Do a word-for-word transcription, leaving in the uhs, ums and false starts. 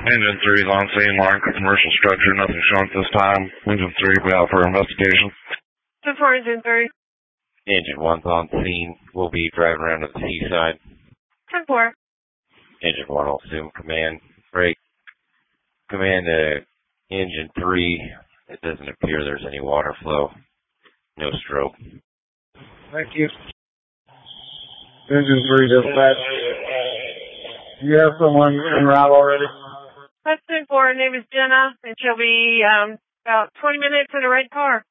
Engine three is on scene, line commercial structure, nothing shown at this time. Engine three, be out for investigation. ten four, Engine three. Engine one's on scene. We'll be driving around to the seaside. ten four. Engine one will assume command. Break. Command to engine three. It doesn't appear there's any water flow. No strobe. Thank you. Engine three dispatch. You have someone en route already? That's ten four. Her name is Jenna, and she'll be um, about twenty minutes in the right car.